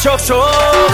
çok çok.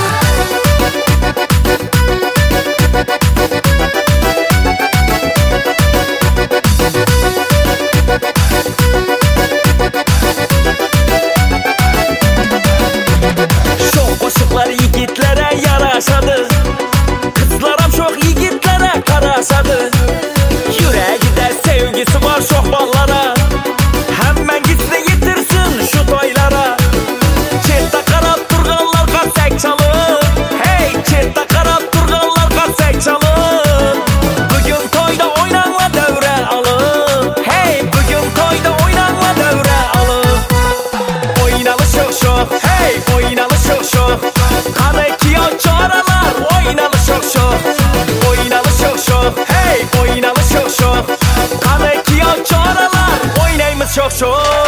Şok koşuklar yigitlere yaraşadı. Kızlaram çok yigitlere karaşadı. Yüreğinde sevgisi var şok ballara. Hemen gitse getirsin şu toylara. Chet'te karab turganlar karsek çalır. Hey, chet'te karab turganlar karsek çalır. Bugün toyda oynanla devre alır. Hey, bugün toyda oynanla devre alır. Oynalı şok şok, hey, oynalı şok şok. Kaneki açaralar, oynalı şok şok. Oynalı şok şok, hey, oynalı şok şok. Kaneki açaralar, oynayımız şok şok.